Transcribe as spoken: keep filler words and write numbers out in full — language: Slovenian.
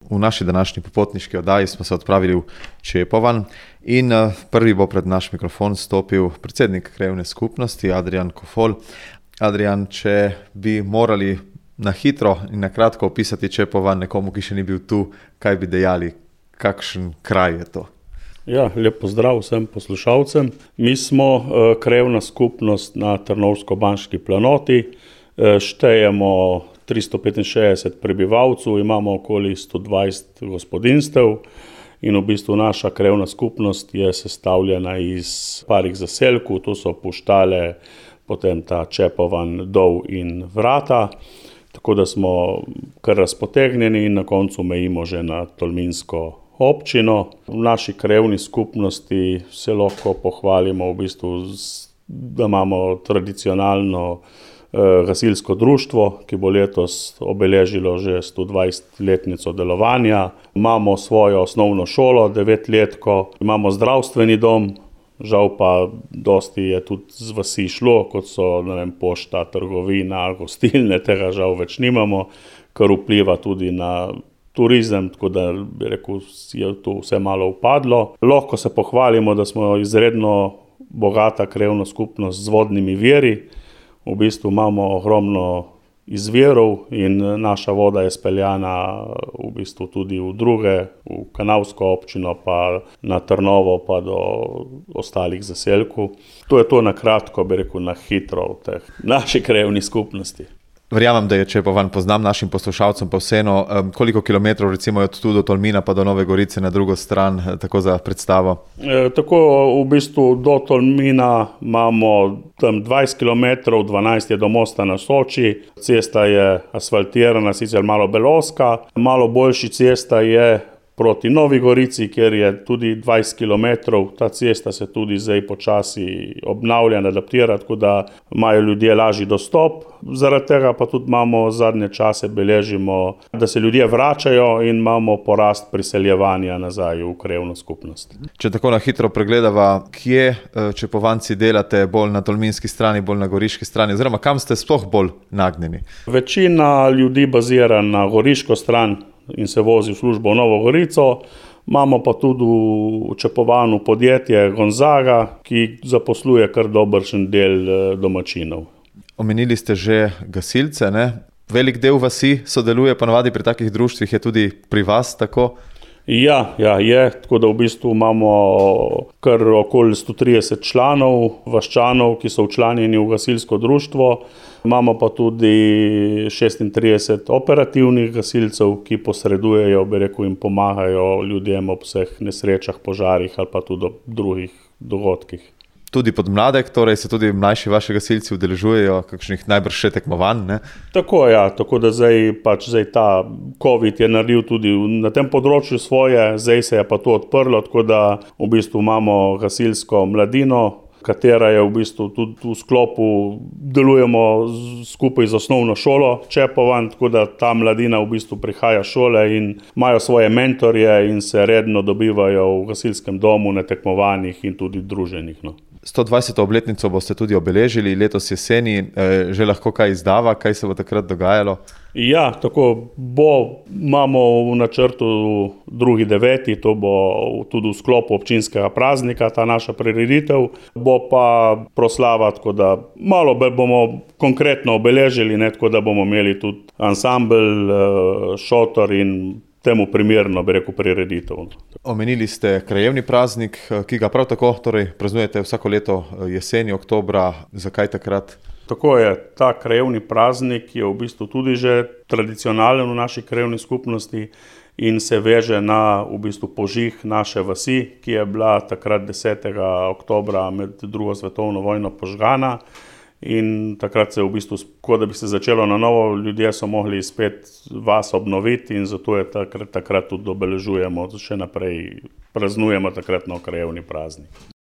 V naši današnji popotniški oddaji smo se odpravili v Čepovan in prvi bo pred naš mikrofon stopil predsednik krajevne skupnosti Adrijan Kofol. Adrijan, če bi morali na hitro in na kratko opisati Čepovan nekomu, ki še ni bil tu, kaj bi dejali, kakšen kraj je to? Ja, lep pozdrav vsem poslušalcem. Mi smo uh, krajevna skupnost na Trnovsko-Banški planoti, uh, štejemo tristo petinšestdeset prebivalcev, imamo okoli sto dvajset gospodinjstev in v bistvu naša krajevna skupnost je sestavljena iz parih zaselkov, to so Puštale, potem ta Čepovan, Dol in Vrata, tako da smo kar razpotegnjeni in na koncu mejimo že na tolminsko občino. V naši krajevni skupnosti se lahko pohvalimo v bistvu, da imamo tradicionalno gasilsko društvo, ki bo letos obeležilo že sto dvajsetletnico delovanja. Imamo svojo osnovno šolo, devetletko, imamo zdravstveni dom, žal pa dosti je tudi z vasi šlo, kot so, ne vem, pošta, trgovina, gostilne, tega žal več nimamo, kar vpliva tudi na turizem, tako da bi rekel, je to vse malo upadlo. Lahko se pohvalimo, da smo izredno bogata krajevna skupnost z vodnimi viri. V bistvu imamo ogromno izvirov in naša voda je speljana v bistvu tudi v druge, v Kanalsko občino, pa na Trnovo, pa do ostalih zaselkov. To je to na kratko, bi rekel, na hitro v teh naši krajevni skupnosti. Verjamem, da je Čepovan poznam našim poslušalcem, pa vseeno, koliko kilometrov recimo je od tu do Tolmina pa do Nove Gorice na drugo stran, tako za predstavo? E, tako v bistvu do Tolmina imamo tam dvajset kilometrov, dvanajst je do mosta na Soči, cesta je asfaltirana, sicer malo beloska, malo boljši cesta je proti Novi Gorici, kjer je tudi dvajset kilometrov, ta cesta se tudi zdaj počasi obnavlja, adaptira, tako da imajo ljudje lažji dostop. Zaradi tega pa tudi imamo zadnje čase beležimo, da se ljudje vračajo in imamo porast priseljevanja nazaj v krajevno skupnost. Če tako na hitro pregledava, kje Čepovanci delate, bolj na tolminski strani, bolj na goriški strani, oziroma kam ste sploh bolj nagnjeni? Večina ljudi bazira na goriško stran in se vozi v službo v Novo Gorico. Imamo pa tudi v Čepovanu podjetje Gonzaga, ki zaposluje kar dobršen del domačinov. Omenili ste že gasilce, ne? Velik del vasi sodeluje ponavadi pri takih društvih, je tudi pri vas tako? Ja, ja, je, tako da v bistvu imamo kar okoli sto trideset članov, vaščanov, ki so včlanjeni v gasilsko društvo. Imamo pa tudi šestintrideset operativnih gasilcev, ki posredujejo, bi rekel, in pomagajo ljudem ob vseh nesrečah, požarih ali pa tudi ob drugih dogodkih. Tudi podmladek, torej se tudi mlajši vaši gasilci udeležujejo kakšnih najbrž še tekmovanj, ne? Tako, ja, tako da zdaj pač zdaj ta COVID je naredil tudi na tem področju svoje, zdaj se je pa to odprlo, tako da v bistvu imamo gasilsko mladino, katera je v bistvu tudi v sklopu, delujemo skupaj z osnovno šolo Čepovan, tako da ta mladina v bistvu prihaja šole in imajo svoje mentorje in se redno dobivajo v gasilskem domu na tekmovanjih in tudi druženjih, no. sto dvajseto obletnico boste tudi obeležili letos jeseni, že lahko kaj izdava, kaj se bo takrat dogajalo? Ja, tako bo, imamo v načrtu drugi deveti, to bo tudi v sklopu občinskega praznika, ta naša prireditev, bo pa proslava, tako da malo bomo konkretno obeležili, ne, tako da bomo imeli tudi ansambel, šotor in temu primerno, bi rekel, prireditev. Omenili ste krajevni praznik, ki ga prav tako torej praznujete vsako leto jeseni, oktobra. Zakaj takrat? Tako je, ta krajevni praznik je v bistvu tudi že tradicionalen v naši krajevni skupnosti in se veže na v bistvu požig naše vasi, ki je bila takrat desetega oktobra med drugo svetovno vojno požgana. In takrat se v bistvu, kot da bi se začelo na novo, ljudje so mogli spet vas obnoviti in zato je takrat, takrat tudi obeležujemo, še naprej praznujemo takrat na krajevni praznik.